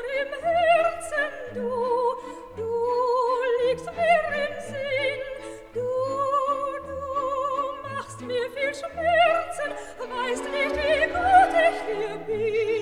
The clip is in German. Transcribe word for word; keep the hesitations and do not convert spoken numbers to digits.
im Herzen, du, du liegst mir im Sinn, du, du machst mir viel Schmerzen, weißt nicht, wie gut ich dir bin.